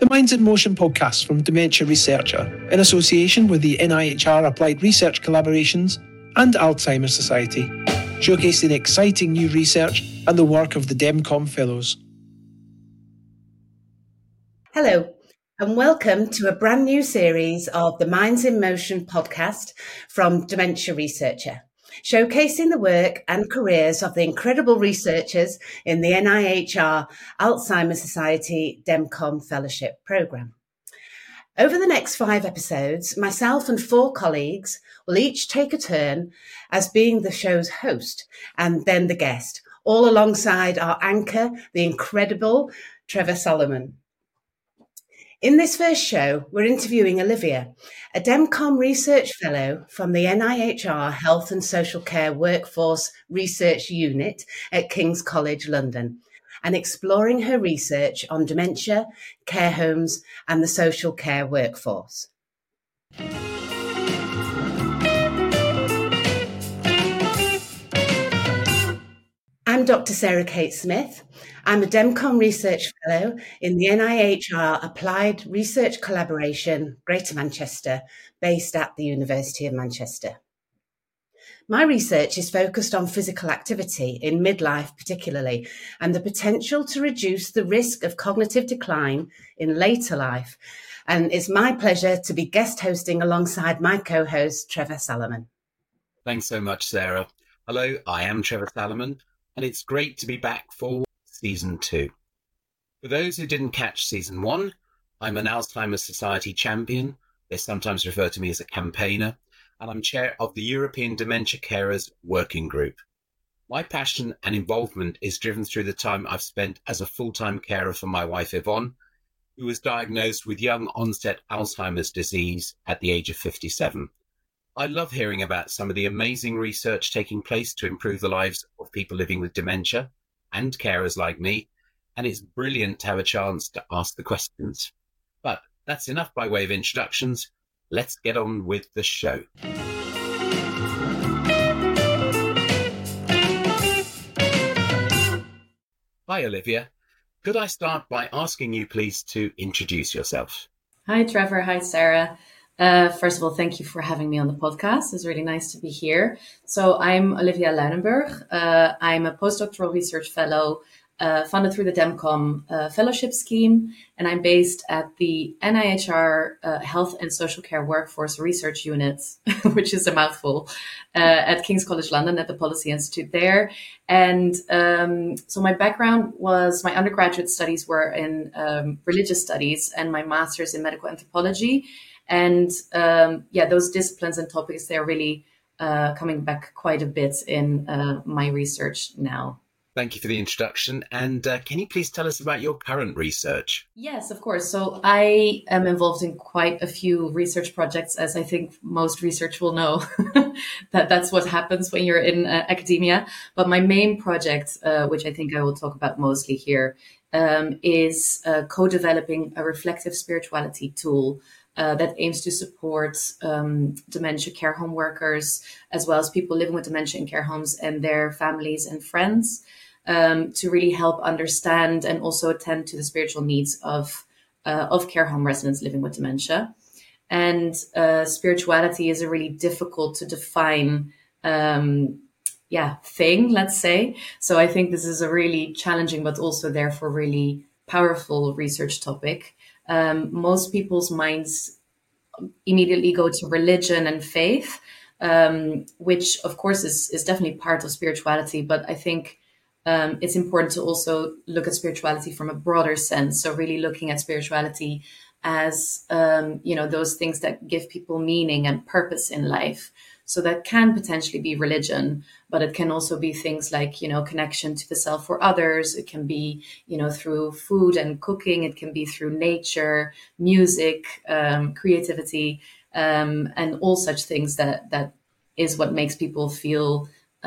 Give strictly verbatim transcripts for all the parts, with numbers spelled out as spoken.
The Minds in Motion podcast from Dementia Researcher, in association with the N I H R Applied Research Collaborations and Alzheimer's Society, showcasing exciting new research and the work of the DEMCOM Fellows. Hello, and welcome to a brand new series of the Minds in Motion podcast from Dementia Researcher, showcasing the work and careers of the incredible researchers in the N I H R Alzheimer's Society DEMCOM Fellowship Programme. Over the next five episodes, myself and four colleagues will each take a turn as being the show's host and then the guest, all alongside our anchor, the incredible Trevor Solomon. In this first show, we're interviewing Olivia, a DEMCOM Research Fellow from the N I H R Health and Social Care Workforce Research Unit at King's College London, and exploring her research on dementia, care homes, and the social care workforce. I'm Doctor Sarah Kate Smith. I'm a DEMCOM Research Fellow in the N I H R Applied Research Collaboration, Greater Manchester, based at the University of Manchester. My research is focused on physical activity in midlife particularly, and the potential to reduce the risk of cognitive decline in later life. And it's my pleasure to be guest hosting alongside my co-host, Trevor Solomon. Thanks so much, Sarah. Hello, I am Trevor Solomon, and it's great to be back for Season two. For those who didn't catch Season one, I'm an Alzheimer's Society champion. They sometimes refer to me as a campaigner, and I'm chair of the European Dementia Carers Working Group. My passion and involvement is driven through the time I've spent as a full-time carer for my wife Yvonne, who was diagnosed with young onset Alzheimer's disease at the age of fifty-seven. I love hearing about some of the amazing research taking place to improve the lives of people living with dementia and carers like me, and it's brilliant to have a chance to ask the questions. But that's enough by way of introductions. Let's get on with the show. Hi, Olivia. Could I start by asking you, please, to introduce yourself? Hi, Trevor. Hi, Sarah. Uh, first of all, thank you for having me on the podcast. It's really nice to be here. So I'm Olivia Luinenburg. Uh, I'm a postdoctoral research fellow uh, funded through the DEMCOM uh, fellowship scheme, and I'm based at the N I H R uh, Health and Social Care Workforce Research Unit, which is a mouthful, uh, at King's College London at the Policy Institute there. And um, so my background was, my undergraduate studies were in um, religious studies and my master's in medical anthropology. And um, yeah, those disciplines and topics, they're really uh, coming back quite a bit in uh, my research now. Thank you for the introduction. And uh, can you please tell us about your current research? Yes, of course. So I am involved in quite a few research projects, as I think most research will know that that's what happens when you're in uh, academia. But my main project, uh, which I think I will talk about mostly here, um, is uh, co-developing a reflective spirituality tool Uh, that aims to support um, dementia care home workers, as well as people living with dementia in care homes and their families and friends, um, to really help understand and also attend to the spiritual needs of uh, of care home residents living with dementia. And uh, spirituality is a really difficult to define um, yeah, thing, let's say. So I think this is a really challenging, but also therefore really powerful research topic. Um, most people's minds immediately go to religion and faith, um, which of course is, is definitely part of spirituality. But I think um, it's important to also look at spirituality from a broader sense. So really looking at spirituality as, um, you know, those things that give people meaning and purpose in life. So that can potentially be religion, but it can also be things like, you know, connection to the self or others. It can be, you know, through food and cooking. It can be through nature, music, um, creativity, um, and all such things that that is what makes people feel,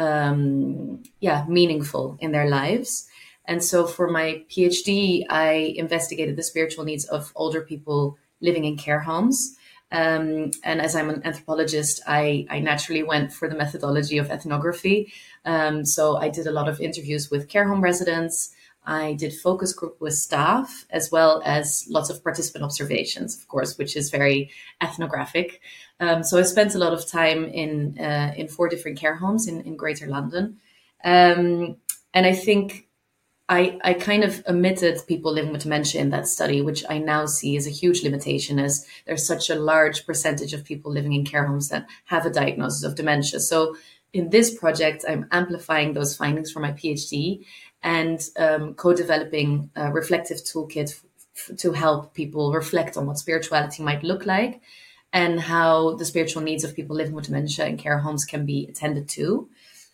um, yeah, meaningful in their lives. And so for my PhD, I investigated the spiritual needs of older people living in care homes. Um, and as I'm an anthropologist, I, I naturally went for the methodology of ethnography. Um, so I did a lot of interviews with care home residents. I did focus group with staff, as well as lots of participant observations, of course, which is very ethnographic. Um, so I spent a lot of time in uh, in four different care homes in, in Greater London. Um, and I think I, I kind of omitted people living with dementia in that study, which I now see as a huge limitation, as there's such a large percentage of people living in care homes that have a diagnosis of dementia. So in this project, I'm amplifying those findings for my PhD and um, co-developing a reflective toolkit f- to help people reflect on what spirituality might look like and how the spiritual needs of people living with dementia in care homes can be attended to.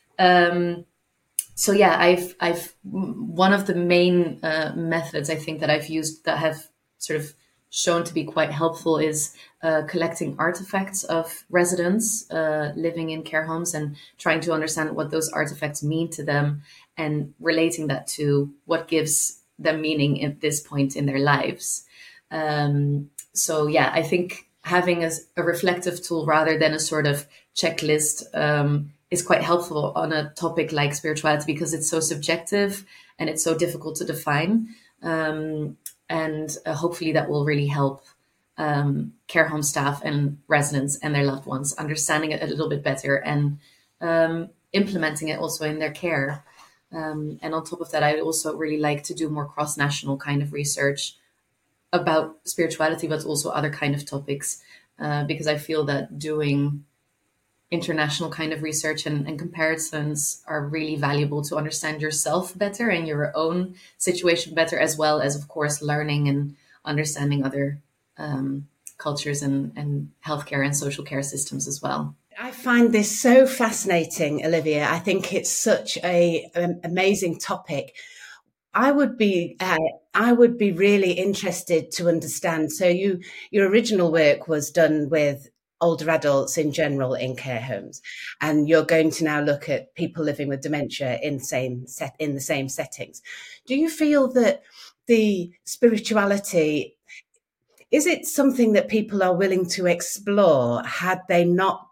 Um, So yeah, I've I've one of the main uh, methods I think that I've used that have sort of shown to be quite helpful is uh, collecting artifacts of residents uh, living in care homes and trying to understand what those artifacts mean to them and relating that to what gives them meaning at this point in their lives. Um, so yeah, I think having a, a reflective tool rather than a sort of checklist um, is quite helpful on a topic like spirituality because it's so subjective and it's so difficult to define. Um, and uh, hopefully that will really help um, care home staff and residents and their loved ones understanding it a little bit better and um, implementing it also in their care. Um, and on top of that, I'd also really like to do more cross-national kind of research about spirituality, but also other kind of topics, uh, because I feel that doing international kind of research and, and comparisons are really valuable to understand yourself better and your own situation better, as well as, of course, learning and understanding other um, cultures and, and healthcare and social care systems as well. I find this so fascinating, Olivia. I think it's such a um, amazing topic. I would be uh, I would be really interested to understand. So you your original work was done with older adults in general in care homes, and you're going to now look at people living with dementia in same set in the same settings. Do you feel that the spirituality, is it something that people are willing to explore had they not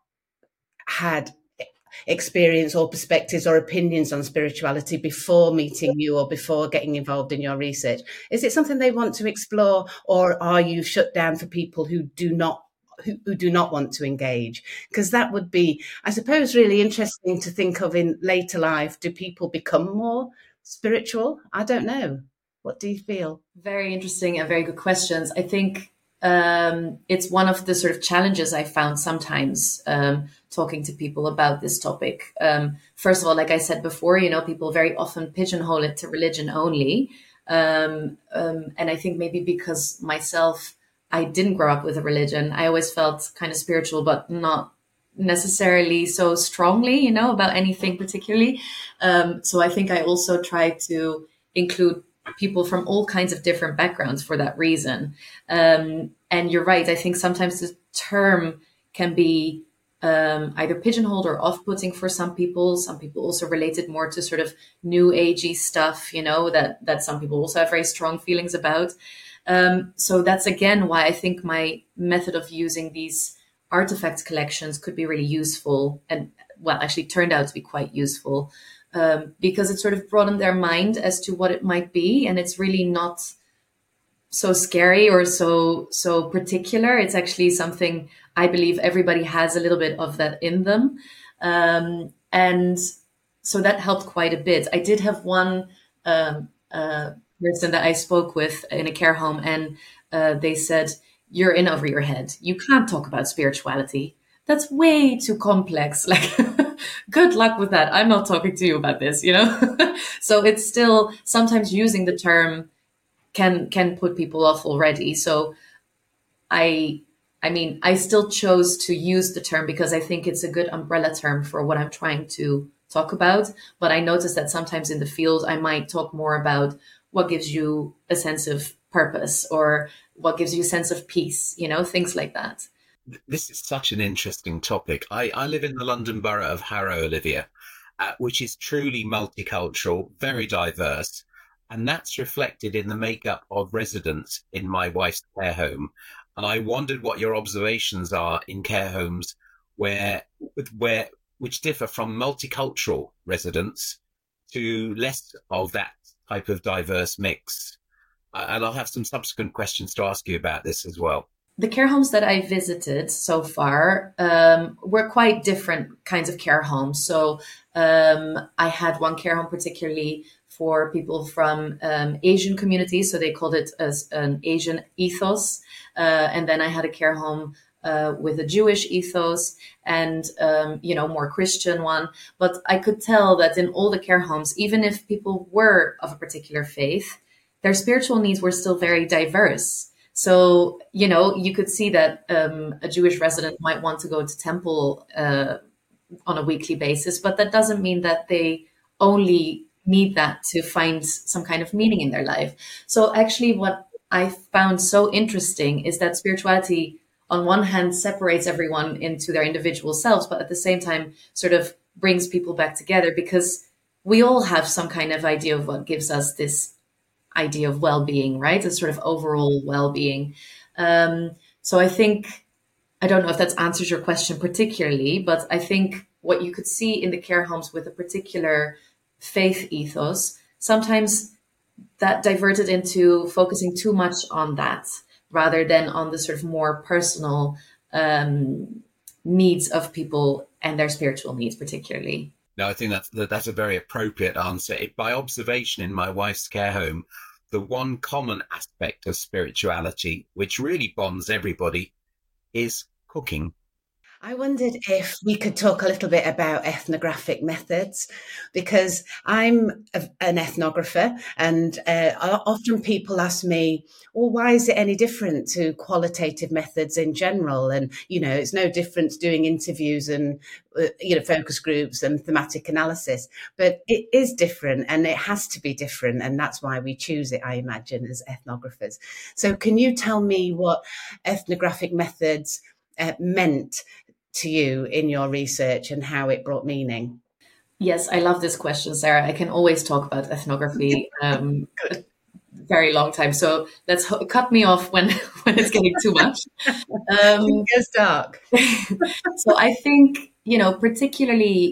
had experience or perspectives or opinions on spirituality before meeting you or before getting involved in your research? Is it something they want to explore, or are you shut down for people who do not who, who do not want to engage? Because that would be, I suppose, really interesting to think of in later life. Do people become more spiritual? I don't know. What do you feel? Very interesting and very good questions. I think um, it's one of the sort of challenges I found sometimes um, talking to people about this topic. Um, first of all, like I said before, you know, people very often pigeonhole it to religion only. Um, um, and I think maybe because myself, I didn't grow up with a religion. I always felt kind of spiritual, but not necessarily so strongly, you know, about anything particularly. Um, so I think I also try to include people from all kinds of different backgrounds for that reason. Um, and you're right. I think sometimes the term can be um, either pigeonholed or off-putting for some people. Some people also relate it more to sort of new agey stuff, you know, that, that some people also have very strong feelings about. Um, so that's, again, why I think my method of using these artifact collections could be really useful and, well, actually turned out to be quite useful. Um, because it sort of broadened their mind as to what it might be. And it's really not so scary or so so particular. It's actually something I believe everybody has a little bit of that in them. Um, and so that helped quite a bit. I did have one um, uh, person that I spoke with in a care home, and uh, they said, "You're in over your head. You can't talk about spirituality. That's way too complex." Like, good luck with that. I'm not talking to you about this, you know? So it's still sometimes using the term can can put people off already. So I I mean, I still chose to use the term because I think it's a good umbrella term for what I'm trying to talk about. But I noticed that sometimes in the field, I might talk more about what gives you a sense of purpose or what gives you a sense of peace, you know, things like that. This is such an interesting topic. I, I live in the London borough of Harrow, Olivia, uh, which is truly multicultural, very diverse. And that's reflected in the makeup of residents in my wife's care home. And I wondered what your observations are in care homes where, where, which differ from multicultural residents to less of that type of diverse mix? Uh, and I'll have some subsequent questions to ask you about this as well. The care homes that I visited so far um, were quite different kinds of care homes. So um, I had one care home particularly for people from um, Asian communities. So they called it as an Asian ethos. Uh, and then I had a care home uh, with a Jewish ethos and, um, you know, more Christian one. But I could tell that in all the care homes, even if people were of a particular faith, their spiritual needs were still very diverse. So, you know, you could see that um, a Jewish resident might want to go to temple uh, on a weekly basis, but that doesn't mean that they only need that to find some kind of meaning in their life. So actually what I found so interesting is that spirituality on one hand separates everyone into their individual selves, but at the same time sort of brings people back together, because we all have some kind of idea of what gives us this idea of well-being, right? A sort of overall well-being. Um, so I think, I don't know if that answers your question particularly, but I think what you could see in the care homes with a particular faith ethos, sometimes that diverted into focusing too much on that rather than on the sort of more personal um, needs of people and their spiritual needs particularly. No, I think that's that's a very appropriate answer. It, by observation in my wife's care home, the one common aspect of spirituality, which really bonds everybody, is cooking. I wondered if we could talk a little bit about ethnographic methods, because I'm a, an ethnographer, and uh, often people ask me, well, why is it any different to qualitative methods in general? And, you know, it's no different doing interviews and, uh, you know, focus groups and thematic analysis, but it is different and it has to be different. And that's why we choose it, I imagine, as ethnographers. So can you tell me what ethnographic methods uh, meant to you in your research and how it brought meaning? Yes, I love this question, Sarah. I can always talk about ethnography um, a very long time. So let's ho- cut me off when, when it's getting too much. Um, it goes dark. So I think, you know, particularly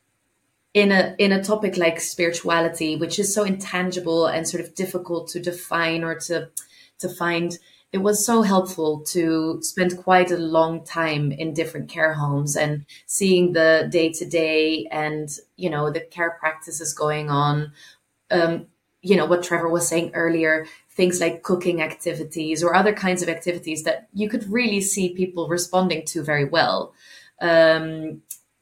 in a in a topic like spirituality, which is so intangible and sort of difficult to define or to to find, it was so helpful to spend quite a long time in different care homes and seeing the day to day and, you know, the care practices going on. Um, you know, what Trevor was saying earlier, things like cooking activities or other kinds of activities that you could really see people responding to very well. Um,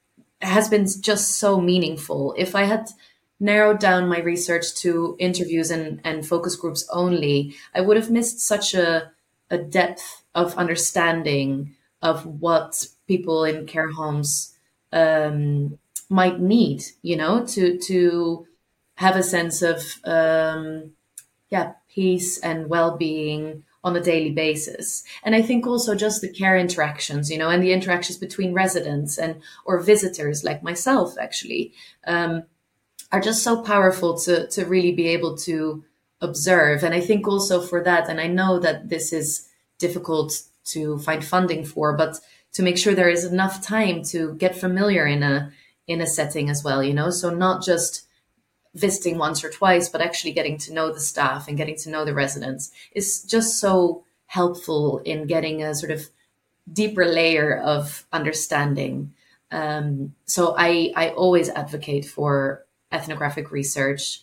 has been just so meaningful. If I had narrowed down my research to interviews and, and focus groups only, I would have missed such a a depth of understanding of what people in care homes um, might need, you know, to to have a sense of, um, yeah, peace and well-being on a daily basis. And I think also just the care interactions, you know, and the interactions between residents and or visitors like myself, actually, um, are just so powerful to to really be able to observe. And I think also for that, and I know that this is difficult to find funding for, but to make sure there is enough time to get familiar in a in a setting as well, you know, so not just visiting once or twice, but actually getting to know the staff and getting to know the residents is just so helpful in getting a sort of deeper layer of understanding. Um, so I, I always advocate for ethnographic research,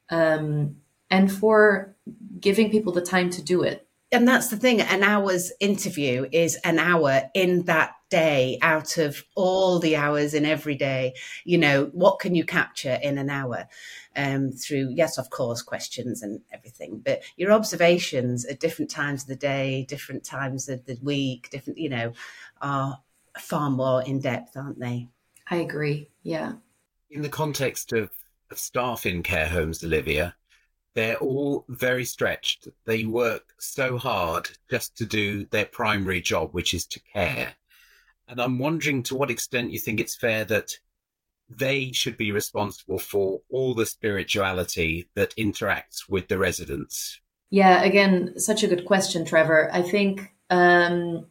um, and for giving people the time to do it. And that's the thing, an hour's interview is an hour in that day out of all the hours in every day. You know, what can you capture in an hour um, through, yes, of course, questions and everything, but your observations at different times of the day, different times of the week, different, you know, are far more in depth, aren't they? I agree. Yeah. In the context of, of staff in care homes, Olivia, they're all very stretched. They work so hard just to do their primary job, which is to care. And I'm wondering to what extent you think it's fair that they should be responsible for all the spirituality that interacts with the residents. Yeah, again, such a good question, Trevor. I think um,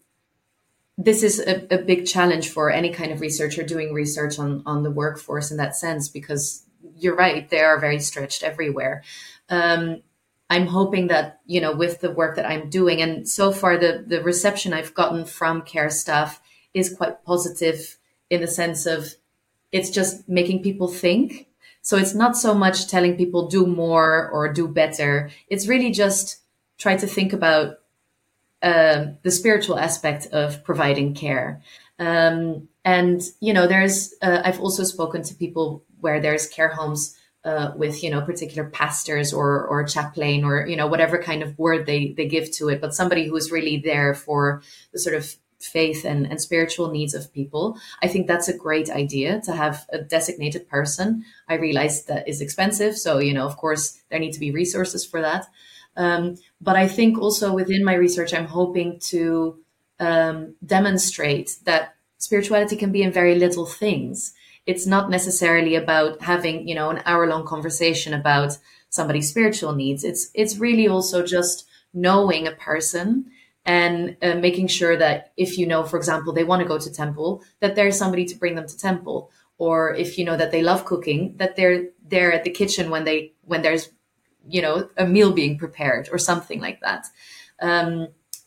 this is a, a big challenge for any kind of researcher doing research on, on the workforce in that sense, because you're right, they are very stretched everywhere. Um, I'm hoping that, you know, with the work that I'm doing, and so far the, the reception I've gotten from care staff is quite positive in the sense of it's just making people think. So it's not so much telling people do more or do better. It's really just try to think about uh, the spiritual aspect of providing care. Um, and, you know, there's, uh, I've also spoken to people where there's care homes uh, with, you know, particular pastors or, or chaplain or, you know, whatever kind of word they, they give to it, but somebody who is really there for the sort of faith and, and spiritual needs of people. I think that's a great idea to have a designated person. I realize that is expensive. So, you know, of course, there need to be resources for that. Um, but I think also within my research, I'm hoping to um, demonstrate that spirituality can be in very little things. It's not necessarily about having, you know, an hour long conversation about somebody's spiritual needs. It's, it's really also just knowing a person and uh, making sure that if you know, for example, they want to go to temple, that there's somebody to bring them to temple. Or if you know that they love cooking, that they're there at the kitchen when they when there's, you know, a meal being prepared or something like that. Um,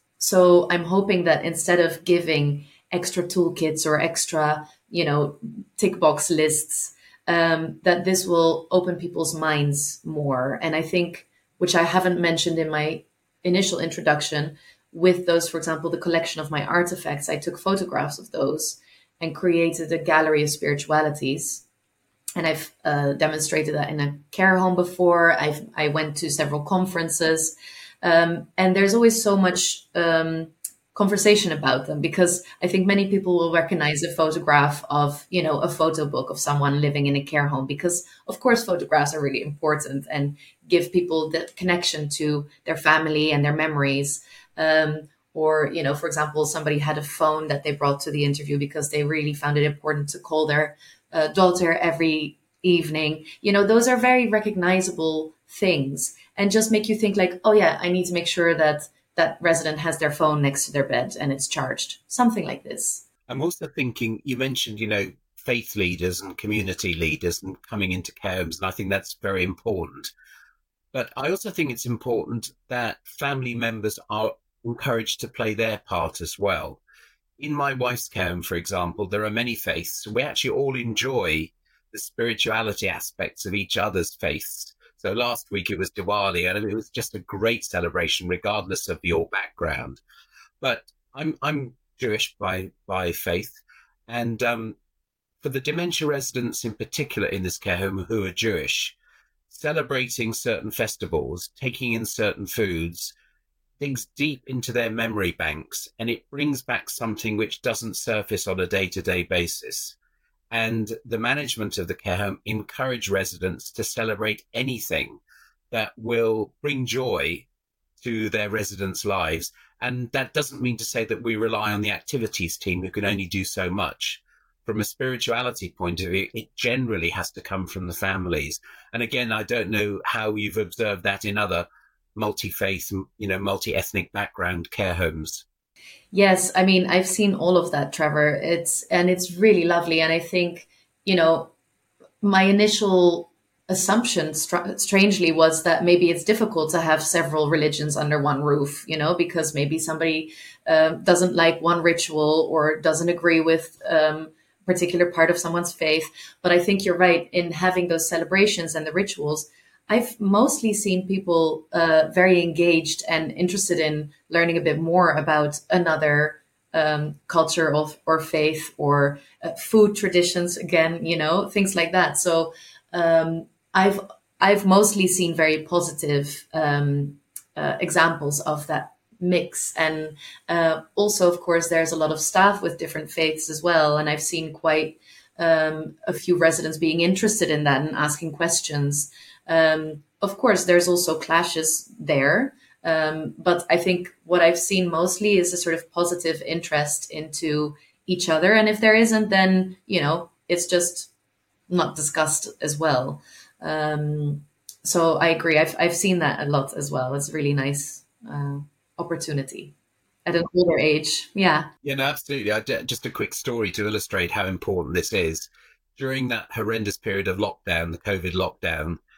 so I'm hoping that instead of giving extra toolkits or extra, you know, tick box lists, um, that this will open people's minds more. And I think, which I haven't mentioned in my initial introduction, with those, for example, the collection of my artifacts, I took photographs of those and created a gallery of spiritualities. And I've uh, demonstrated that in a care home before. I've, I went to several conferences. Um, and there's always so much um, conversation about them, because I think many people will recognize a photograph of, you know, a photo book of someone living in a care home, because of course photographs are really important and give people the connection to their family and their memories. Um, or, you know, for example, somebody had a phone that they brought to the interview because they really found it important to call their uh, daughter every evening. You know, those are very recognizable things and just make you think like, oh yeah, I need to make sure that that resident has their phone next to their bed and it's charged, something like this. I'm also thinking, you mentioned, you know, faith leaders and community leaders and coming into care homes, and I think that's very important. But I also think it's important that family members are encouraged to play their part as well. In my wife's care home, for example, there are many faiths. We actually all enjoy the spirituality aspects of each other's faiths. So last week it was Diwali, and it was just a great celebration, regardless of your background. But I'm I'm Jewish by by faith, and um, for the dementia residents in particular in this care home who are Jewish, celebrating certain festivals, taking in certain foods, digs deep into their memory banks, and it brings back something which doesn't surface on a day-to-day basis. And the management of the care home encourage residents to celebrate anything that will bring joy to their residents' lives. And that doesn't mean to say that we rely on the activities team who can only do so much. From a spirituality point of view, it generally has to come from the families. And again, I don't know how you've observed that in other multi-faith, you know, multi-ethnic background care homes. Yes, I mean, I've seen all of that, Trevor. It's and it's really lovely. And I think, you know, my initial assumption, str- strangely, was that maybe it's difficult to have several religions under one roof, you know, because maybe somebody uh, doesn't like one ritual or doesn't agree with um, a particular part of someone's faith. But I think you're right in having those celebrations and the rituals. I've mostly seen people uh, very engaged and interested in learning a bit more about another um, culture of, or faith or uh, food traditions, again, you know, things like that. So um, I've I've mostly seen very positive um, uh, examples of that mix. And uh, also, of course, there's a lot of staff with different faiths as well. And I've seen quite um, a few residents being interested in that and asking questions. Um, of course, there's also clashes there. Um, but I think what I've seen mostly is a sort of positive interest into each other. And if there isn't, then, you know, it's just not discussed as well. Um, so I agree. I've, I've seen that a lot as well. It's a really nice uh, opportunity at an older age. Yeah. Yeah, no, absolutely. I, just a quick story to illustrate how important this is. During that horrendous period of lockdown, the COVID lockdown,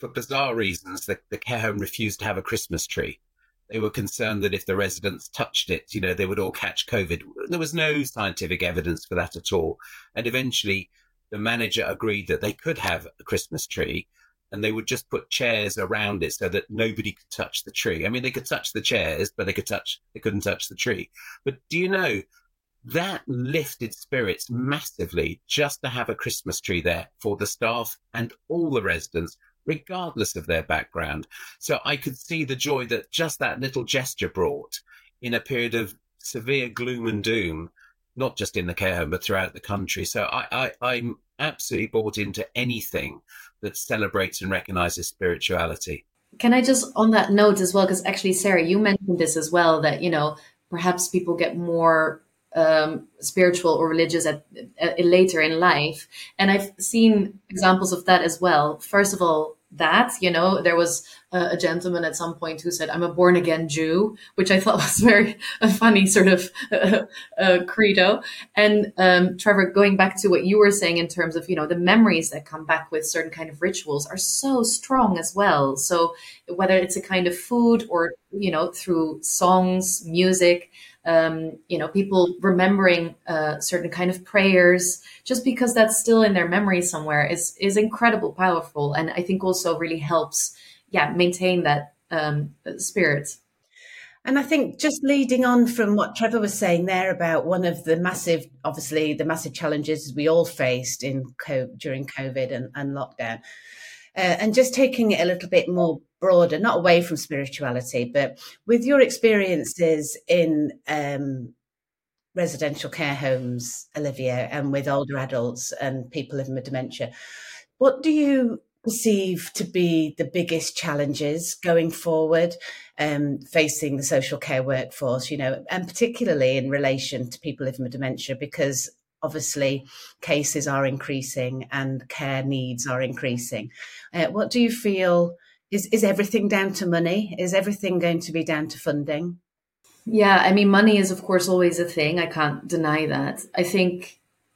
for bizarre reasons, the, the care home refused to have a Christmas tree. They were concerned that if the residents touched it, you know, they would all catch COVID. There was no scientific evidence for that at all. And eventually the manager agreed that they could have a Christmas tree, and they would just put chairs around it so that nobody could touch the tree. I mean, they could touch the chairs, but they could touch, they couldn't touch the tree. But do you know, that lifted spirits massively just to have a Christmas tree there for the staff and all the residents, regardless of their background. So I could see the joy that just that little gesture brought in a period of severe gloom and doom, not just in the care home, but throughout the country. So I, I, I'm absolutely bought into anything that celebrates and recognizes spirituality. Can I just, on that note as well, because actually, Sarah, you mentioned this as well, that, you know, perhaps people get more um, spiritual or religious at, at later in life. And I've seen examples of that as well. First of all, that, you know, there was a, a gentleman at some point who said, I'm a born again Jew, which I thought was very a funny sort of uh, uh, credo. And um, Trevor, going back to what you were saying in terms of, you know, the memories that come back with certain kind of rituals are so strong as well. So whether it's a kind of food or, you know, through songs, music, Um, you know, people remembering uh, certain kind of prayers, just because that's still in their memory somewhere is is incredible, powerful, and I think also really helps, yeah, maintain that um, spirit. And I think just leading on from what Trevor was saying there about one of the massive, obviously the massive challenges we all faced in co- during COVID and, and lockdown, uh, and just taking it a little bit more broader, not away from spirituality, but with your experiences in um, residential care homes, Olivia, and with older adults and people living with dementia, what do you perceive to be the biggest challenges going forward, um, facing the social care workforce, you know, and particularly in relation to people living with dementia, because obviously cases are increasing and care needs are increasing. Uh, what do you feel? Is is everything down to money? Is everything going to be down to funding? Yeah, I mean, money is, of course, always a thing. I can't deny that. I think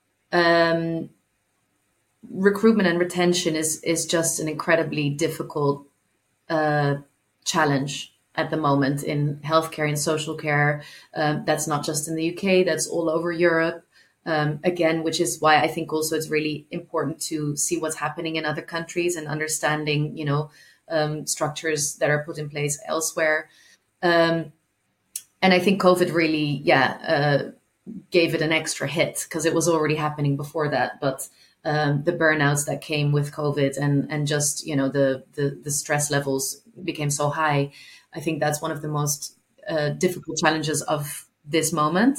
um, recruitment and retention is is just an incredibly difficult uh, challenge at the moment in healthcare and social care. Um, that's not just in the U K, that's all over Europe. Um, again, which is why I think also it's really important to see what's happening in other countries and understanding, you know, um, structures that are put in place elsewhere. Um, and I think COVID really, yeah, uh, gave it an extra hit because it was already happening before that. But um, the burnouts that came with COVID and and just, you know, the, the, the stress levels became so high. I think that's one of the most uh, difficult challenges of this moment.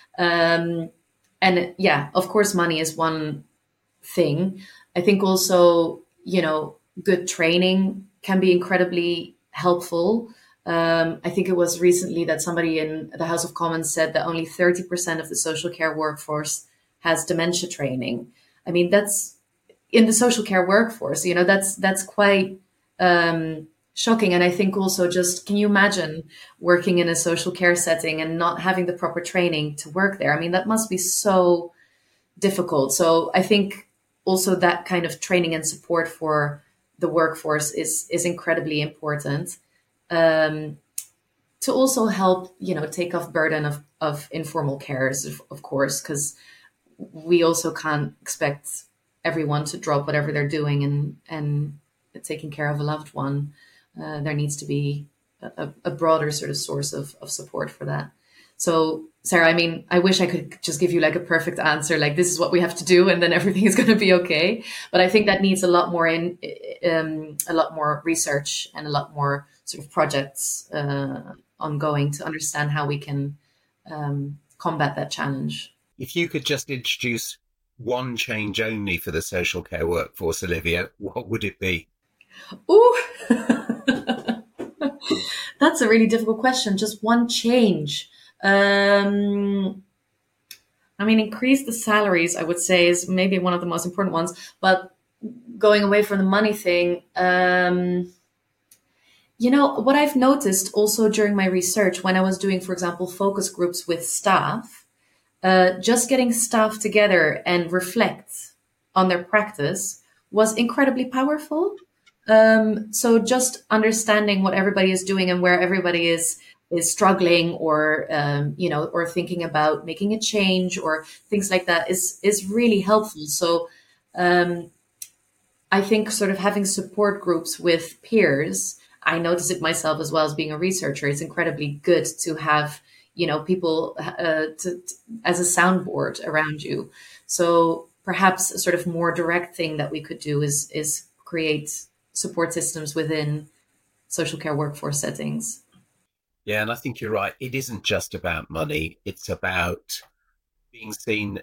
Um, and yeah, of course, money is one thing. I think also, you know, good training can be incredibly helpful. Um, I think it was recently that somebody in the House of Commons said that only thirty percent of the social care workforce has dementia training. I mean, that's in the social care workforce, you know, that's, that's quite um, shocking. And I think also just, can you imagine working in a social care setting and not having the proper training to work there? I mean, that must be so difficult. So I think also that kind of training and support for the workforce is, is incredibly important. Um, to also help, you know, take off burden of, of informal carers, of, of course, because we also can't expect everyone to drop whatever they're doing and, and taking care of a loved one. Uh, there needs to be a, a broader sort of source of, of support for that. So, Sarah, I mean, I wish I could just give you like a perfect answer, like this is what we have to do and then everything is going to be okay. But I think that needs a lot more in, um, a lot more research and a lot more sort of projects uh, ongoing to understand how we can um, combat that challenge. If you could just introduce one change only for the social care workforce, Olivia, what would it be? Ooh, that's a really difficult question. Just one change. Um, I mean, increase the salaries, I would say, is maybe one of the most important ones. But going away from the money thing, um, you know, what I've noticed also during my research when I was doing, for example, focus groups with staff, uh, just getting staff together and reflect on their practice was incredibly powerful. Um, so just understanding what everybody is doing and where everybody is is struggling, or um, you know, or thinking about making a change or things like that is is really helpful. So um, I think sort of having support groups with peers, I notice it myself as well as being a researcher. It's incredibly good to have, you know, people uh, to, to, as a soundboard around you. So perhaps a sort of more direct thing that we could do is is create support systems within social care workforce settings. Yeah, and I think you're right. It isn't just about money. It's about being seen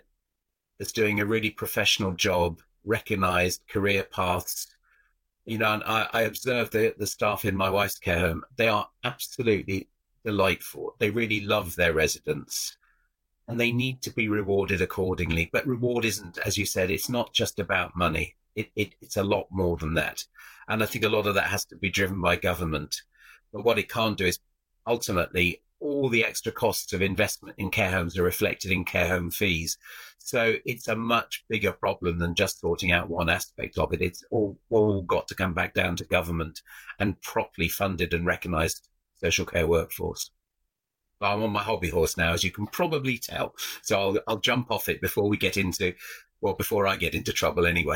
as doing a really professional job, recognised career paths. You know, and I, I observe the, the staff in my wife's care home. They are absolutely delightful. They really love their residents and they need to be rewarded accordingly. But reward isn't, as you said, it's not just about money. It, it It's a lot more than that. And I think a lot of that has to be driven by government. But what it can't do is ultimately all the extra costs of investment in care homes are reflected in care home fees. So it's a much bigger problem than just sorting out one aspect of it. It's all, all got to come back down to government and properly funded and recognised social care workforce. Well, I'm on my hobby horse now, as you can probably tell. So I'll, I'll jump off it before we get into, well, before I get into trouble anyway.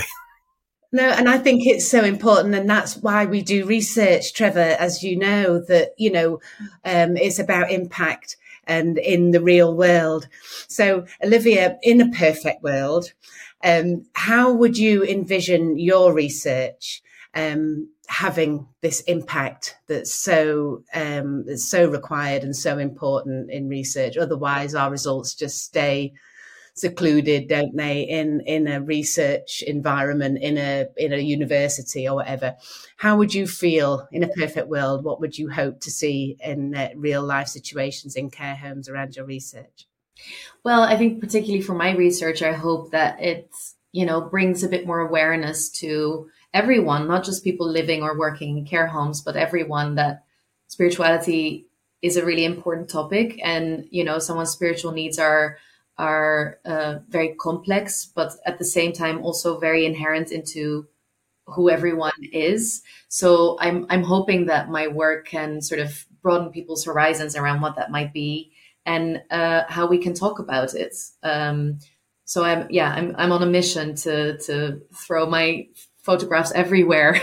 No, and I think it's so important, and that's why we do research, Trevor, as you know, that, you know, um, it's about impact and in the real world. So, Olivia, in a perfect world, um, how would you envision your research um, having this impact that's so um, that's so required and so important in research? Otherwise, our results just stay secluded, don't they, in in a research environment, in a in a university or whatever. How would you feel in a perfect world? What would you hope to see in uh, real life situations in care homes around your research? Well, I think particularly for my research, I hope that it, you know, brings a bit more awareness to everyone, not just people living or working in care homes, but everyone, that spirituality is a really important topic. And, you know, someone's spiritual needs are are uh, very complex, but at the same time also very inherent into who everyone is. So I'm I'm hoping that my work can sort of broaden people's horizons around what that might be and uh, how we can talk about it. Um, so I'm yeah I'm I'm on a mission to to throw my photographs everywhere,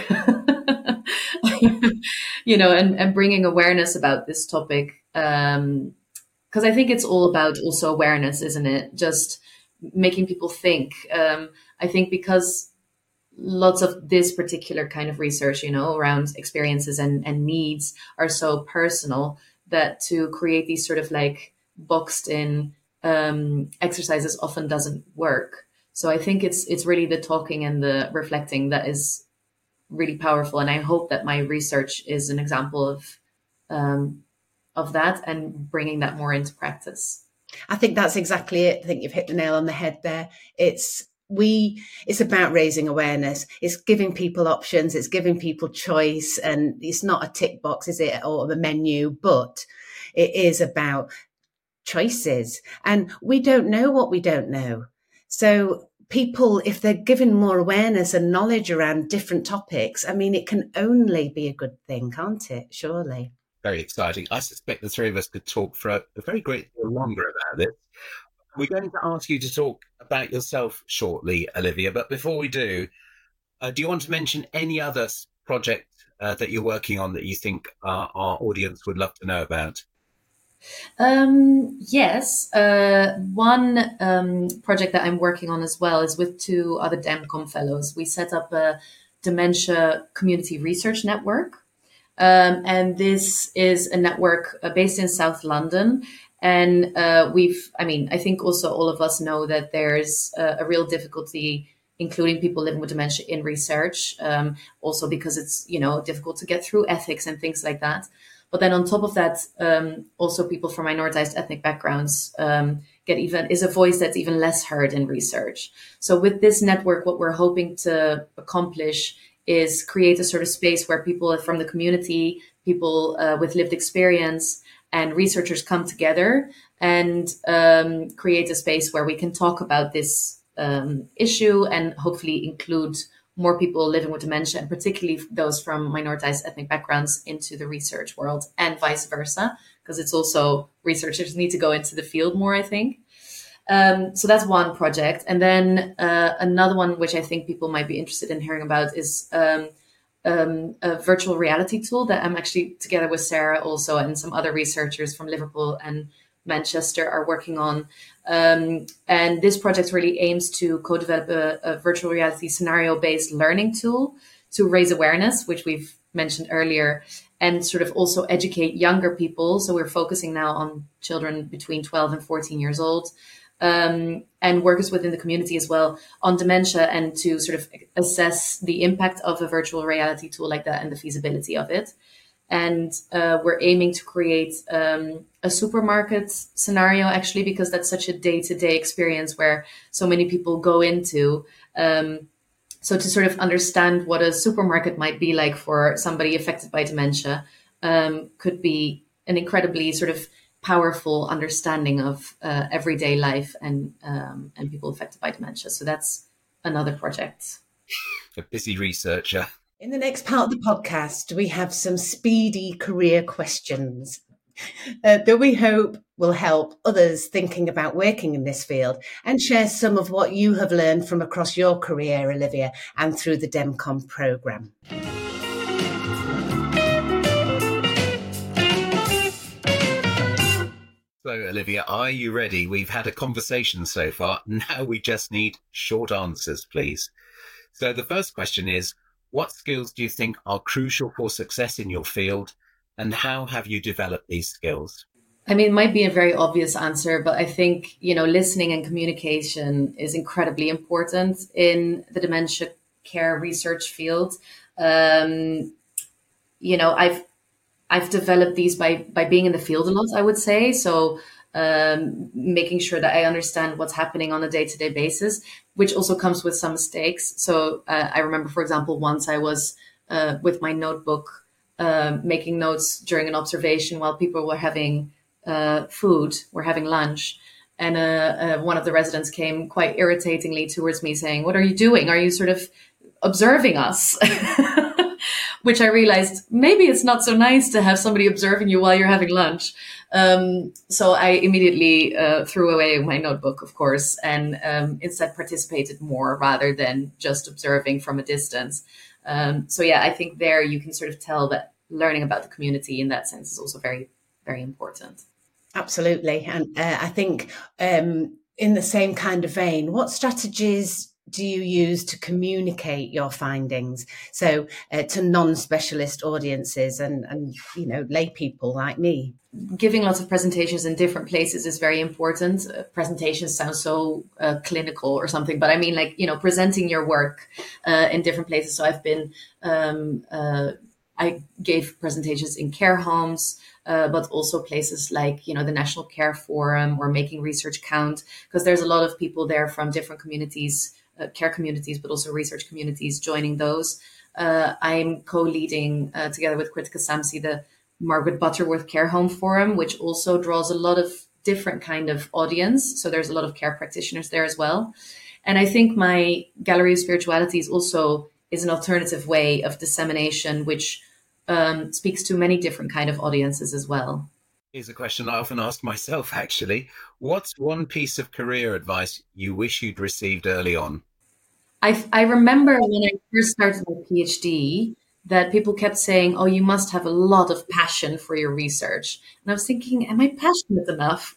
you know, and and bringing awareness about this topic. Um, Because I think it's all about also awareness, isn't it? Just making people think. Um, I think because lots of this particular kind of research, you know, around experiences and, and needs are so personal, that to create these sort of like boxed in um, exercises often doesn't work. So I think it's it's really the talking and the reflecting that is really powerful. And I hope that my research is an example of um, of that and bringing that more into practice. I think that's exactly it. I think you've hit the nail on the head there. It's we it's about raising awareness. It's giving people options. It's giving people choice. And it's not a tick box, is it, or a menu, but it is about choices. And we don't know what we don't know. So people, if they're given more awareness and knowledge around different topics, I mean, it can only be a good thing, can't it? Surely. Very exciting. I suspect the three of us could talk for a, a very great deal longer about this. We're going to ask you to talk about yourself shortly, Olivia. But before we do, uh, do you want to mention any other project uh, that you're working on that you think our, our audience would love to know about? Um, yes. Uh, one um, project that I'm working on as well is with two other DEMCOM fellows. We set up a dementia community research network. Um, and this is a network uh, based in South London. And uh, we've, I mean, I think also all of us know that there's a, a real difficulty including people living with dementia in research, um, also because it's, you know, difficult to get through ethics and things like that. But then on top of that, um, also people from minoritized ethnic backgrounds um, get even, is a voice that's even less heard in research. So with this network, what we're hoping to accomplish is create a sort of space where people from the community, people uh, with lived experience and researchers come together and um, create a space where we can talk about this um, issue and hopefully include more people living with dementia, and particularly those from minoritized ethnic backgrounds, into the research world, and vice versa, because it's also researchers need to go into the field more, I think. Um, so that's one project. And then uh, another one, which I think people might be interested in hearing about, is um, um, a virtual reality tool that I'm actually, together with Sarah also, and some other researchers from Liverpool and Manchester, are working on. Um, and this project really aims to co-develop a, a virtual reality scenario-based learning tool to raise awareness, which we've mentioned earlier, and sort of also educate younger people. So we're focusing now on children between twelve and fourteen years old, um, and workers within the community as well, on dementia, and to sort of assess the impact of a virtual reality tool like that and the feasibility of it. And uh, we're aiming to create um, a supermarket scenario, actually, because that's such a day-to-day experience where so many people go into. Um, so to sort of understand what a supermarket might be like for somebody affected by dementia um, could be an incredibly sort of powerful understanding of uh, everyday life and um, and people affected by dementia. So that's another project. A busy researcher. In the next part of the podcast, we have some speedy career questions uh, that we hope will help others thinking about working in this field, and share some of what you have learned from across your career, Olivia, and through the DEMCOM programme. So, Olivia, are you ready? We've had a conversation so far. Now we just need short answers, please. So the first question is, what skills do you think are crucial for success in your field, and how have you developed these skills? I mean, it might be a very obvious answer, but I think, you know, listening and communication is incredibly important in the dementia care research field. Um, you know, I've I've developed these by by being in the field a lot, I would say. So um, making sure that I understand what's happening on a day-to-day basis, which also comes with some mistakes. So uh, I remember, for example, once I was uh, with my notebook uh, making notes during an observation while people were having uh, food, were having lunch. And uh, uh, one of the residents came quite irritatingly towards me saying, "What are you doing? Are you sort of observing us?" Which I realized maybe it's not so nice to have somebody observing you while you're having lunch. Um, so I immediately uh, threw away my notebook, of course, and um, instead participated more rather than just observing from a distance. Um, so yeah, I think there you can sort of tell that learning about the community in that sense is also very, very important. Absolutely. And uh, I think um, in the same kind of vein, what strategies do you use to communicate your findings, so uh, to non-specialist audiences and, and, you know, lay people like me? Giving lots of presentations in different places is very important. Uh, presentations sound so uh, clinical or something, but I mean, like, you know, presenting your work uh, in different places. So I've been, um, uh, I gave presentations in care homes, uh, but also places like, you know, the National Care Forum or Making Research Count, because there's a lot of people there from different communities, uh, care communities, but also research communities joining those. Uh, I'm co-leading uh, together with Kritika Samsi, the Margaret Butterworth Care Home Forum, which also draws a lot of different kind of audience. So there's a lot of care practitioners there as well. And I think my Gallery of Spiritualities also is an alternative way of dissemination, which um, speaks to many different kind of audiences as well. Here's a question I often ask myself, actually. What's one piece of career advice you wish you'd received early on? I, I remember when I first started my PhD that people kept saying, "Oh, you must have a lot of passion for your research." And I was thinking, am I passionate enough?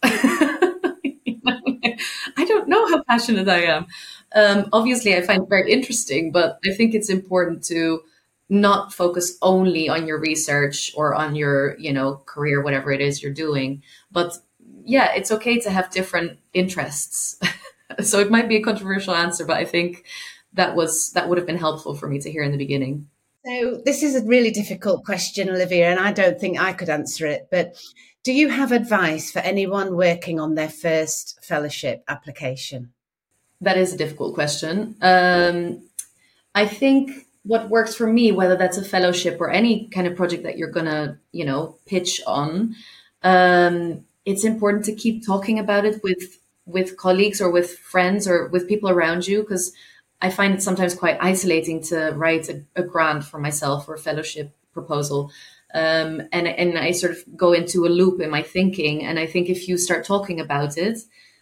You know, I don't know how passionate I am. Um, obviously, I find it very interesting, but I think it's important to not focus only on your research or on your, you know, career, whatever it is you're doing. But yeah, it's okay to have different interests. So it might be a controversial answer, but I think that was that would have been helpful for me to hear in the beginning. So this is a really difficult question, Olivia, and I don't think I could answer it. But do you have advice for anyone working on their first fellowship application? That is a difficult question. Um, I think what works for me, whether that's a fellowship or any kind of project that you're going to, you know, pitch on, um, it's important to keep talking about it with with colleagues or with friends or with people around you, because I find it sometimes quite isolating to write a, a grant for myself or a fellowship proposal. Um, and, and I sort of go into a loop in my thinking. And I think if you start talking about it,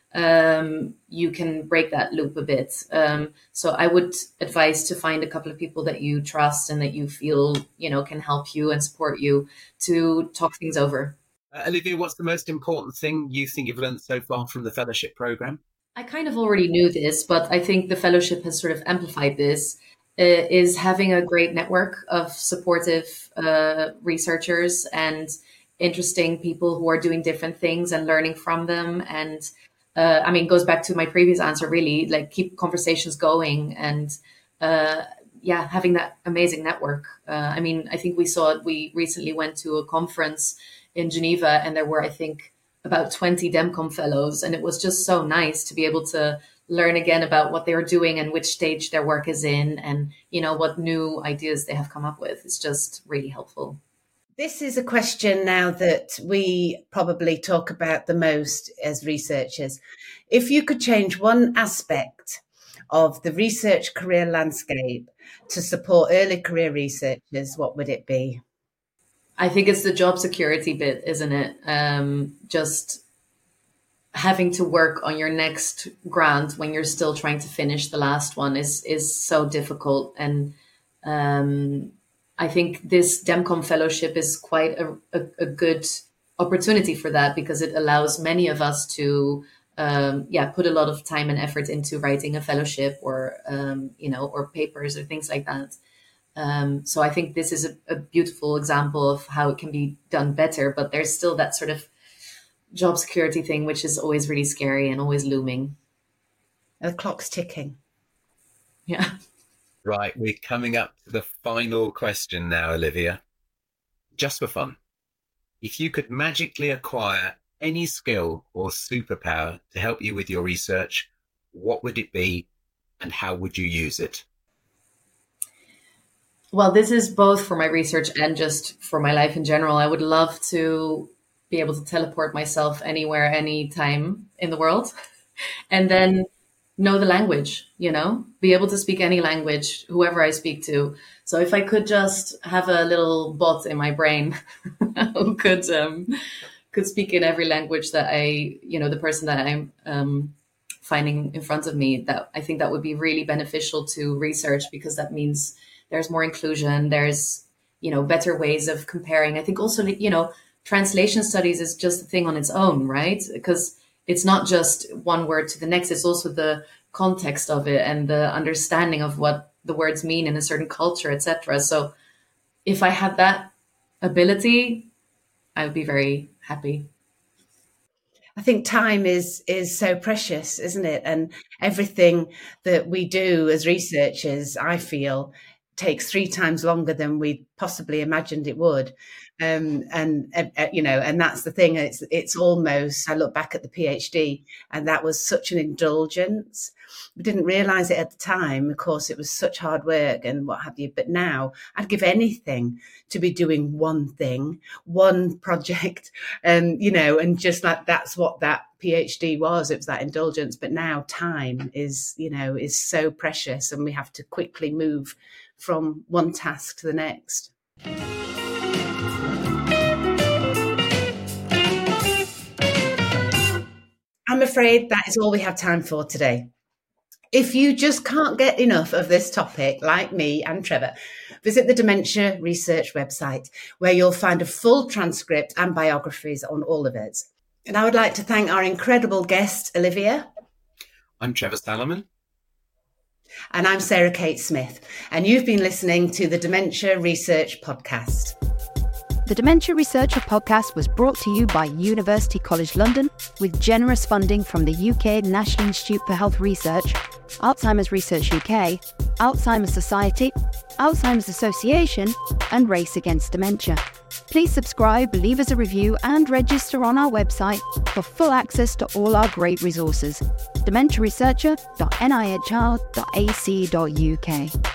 um, you can break that loop a bit. Um, so I would advise to find a couple of people that you trust and that you feel, you know, can help you and support you to talk things over. Uh, Olivia, what's the most important thing you think you've learned so far from the fellowship program? I kind of already knew this, but I think the fellowship has sort of amplified this, uh, is having a great network of supportive uh, researchers and interesting people who are doing different things and learning from them. And uh, I mean, it goes back to my previous answer, really, like keep conversations going and uh, yeah, having that amazing network. Uh, I mean, I think we saw it. We recently went to a conference in Geneva and there were, I think, about twenty DEMCOM fellows. And it was just so nice to be able to learn again about what they were doing and which stage their work is in and, you know, what new ideas they have come up with. It's just really helpful. This is a question now that we probably talk about the most as researchers. If you could change one aspect of the research career landscape to support early career researchers, what would it be? I think it's the job security bit, isn't it? Um, just having to work on your next grant when you're still trying to finish the last one is is so difficult. And um, I think this DEMCOM fellowship is quite a, a, a good opportunity for that because it allows many of us to um, yeah put a lot of time and effort into writing a fellowship or um, you know or papers or things like that. Um, so I think this is a, a beautiful example of how it can be done better, but there's still that sort of job security thing, which is always really scary and always looming. The clock's ticking. Yeah. Right. We're coming up to the final question now, Olivia. Just for fun, if you could magically acquire any skill or superpower to help you with your research, what would it be and how would you use it? Well, this is both for my research and just for my life in general. I would love to be able to teleport myself anywhere, anytime in the world, and then know the language, you know, be able to speak any language, whoever I speak to. So if I could just have a little bot in my brain who could um, could speak in every language that I, you know, the person that I'm um, finding in front of me, that I think that would be really beneficial to research because that means there's more inclusion. There's, you know, better ways of comparing. I think also, you know, translation studies is just a thing on its own, right? Because it's not just one word to the next. It's also the context of it and the understanding of what the words mean in a certain culture, et cetera. So if I had that ability, I would be very happy. I think time is is so precious, isn't it? And everything that we do as researchers, I feel, takes three times longer than we possibly imagined it would. Um, and, uh, you know, and that's the thing. It's, it's almost, I look back at the PhD and that was such an indulgence. We didn't realize it at the time. Of course, it was such hard work and what have you. But now I'd give anything to be doing one thing, one project, and, you know, and just like that's what that PhD was. It was that indulgence. But now time is, you know, is so precious and we have to quickly move from one task to the next. I'm afraid that is all we have time for today. If you just can't get enough of this topic, like me and Trevor, visit the Dementia Research website, where you'll find a full transcript and biographies on all of it. And I would like to thank our incredible guest, Olivia. I'm Trevor Salomon. And I'm Sarah Kate Smith. And you've been listening to the Dementia Research Podcast. The Dementia Researcher podcast was brought to you by University College London with generous funding from the U K National Institute for Health Research, Alzheimer's Research U K, Alzheimer's Society, Alzheimer's Association, and Race Against Dementia. Please subscribe, leave us a review, and register on our website for full access to all our great resources. dementia researcher dot n i h r dot a c dot u k